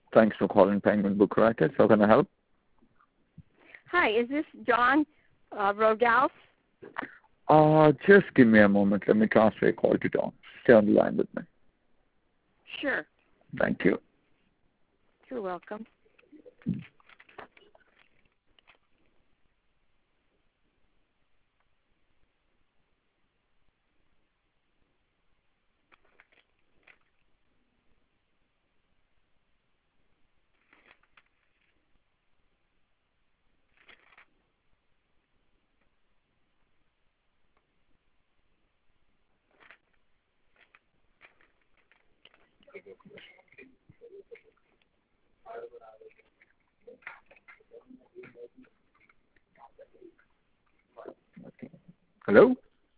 Thanks for calling Penguin Book Rackets. How can I help? Hi, is this John Rodolph? Just give me a moment. Let me transfer a call to John. Stay on the line with me. Sure. Thank you. You're welcome. Hello?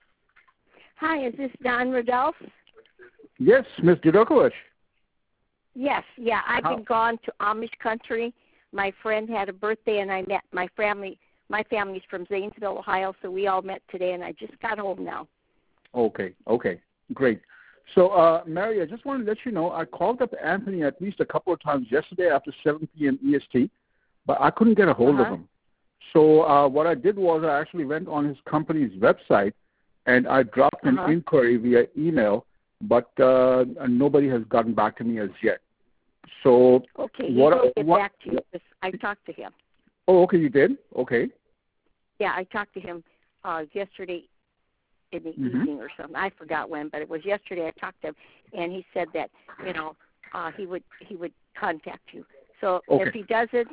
Hi, is this Don Rodolph? Yes, Ms. Judokovich. Yes, yeah. I've been gone to Amish country. My friend had a birthday, and I met my family. My family's from Zanesville, Ohio, so we all met today, and I just got home now. Okay, great. So, Mary, I just want to let you know I called up Anthony at least a couple of times yesterday after 7 p.m. EST, but I couldn't get a hold of him. So what I did was I actually went on his company's website, and I dropped an inquiry via email, but nobody has gotten back to me as yet. So okay, he will get back to you. I talked to him. Oh, okay, you did? Okay. Yeah, I talked to him yesterday in the evening or something. I forgot when, but it was yesterday. I talked to him, and he said that he would contact you. So if he doesn't,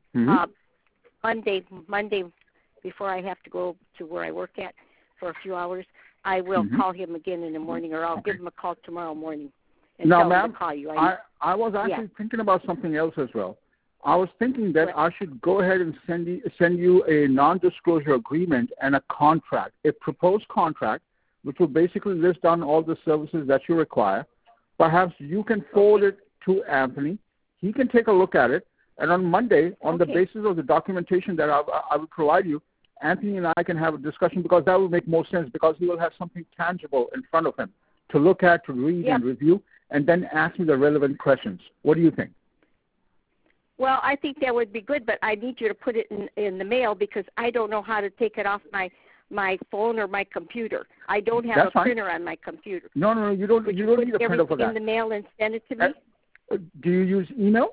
Monday before I have to go to where I work at for a few hours, I will call him again in the morning, or I'll give him a call tomorrow morning and tell him to call you. I was actually thinking about something else as well. I was thinking that I should go ahead and send you a non-disclosure agreement and a contract, a proposed contract, which will basically list down all the services that you require. Perhaps you can forward it to Anthony. He can take a look at it. And on Monday, on the basis of the documentation that I will provide you, Anthony and I can have a discussion, because that will make more sense, because he will have something tangible in front of him to look at, to read and review, and then ask me the relevant questions. What do you think? Well, I think that would be good, but I need you to put it in the mail, because I don't know how to take it off my phone or my computer. I don't have a printer on my computer. No, you don't need a printer for that. In the mail and send it to me? Do you use email?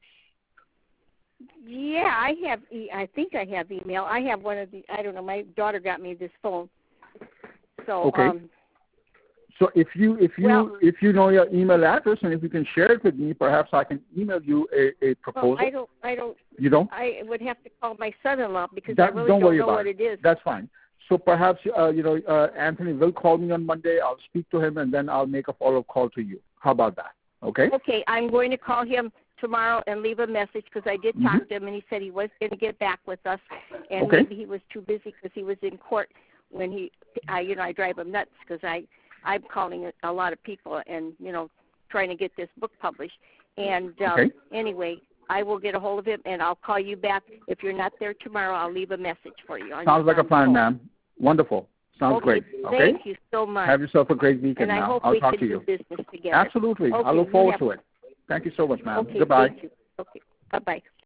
Yeah, I think I have email. I have one of the, I don't know, my daughter got me this phone. So, so if you know your email address, and if you can share it with me, perhaps I can email you a proposal. I don't. You don't? I would have to call my son-in-law, because I really don't know what it is. That's fine. So perhaps Anthony will call me on Monday. I'll speak to him, and then I'll make a follow-up call to you. How about that? Okay? Okay, I'm going to call him tomorrow and leave a message, because I did talk to him, and he said he was going to get back with us, and maybe he was too busy because he was in court when I drive him nuts, because I'm calling a lot of people and trying to get this book published. And anyway, I will get a hold of him, and I'll call you back. If you're not there tomorrow, I'll leave a message for you. Sounds like a plan, ma'am. Wonderful. Sounds great. Okay. Thank you so much. Have yourself a great weekend. And I hope I'll talk to you. Do business together. Absolutely. I look forward to it. Thank you so much, ma'am. Okay, Goodbye. Thank you. Okay. Bye-bye.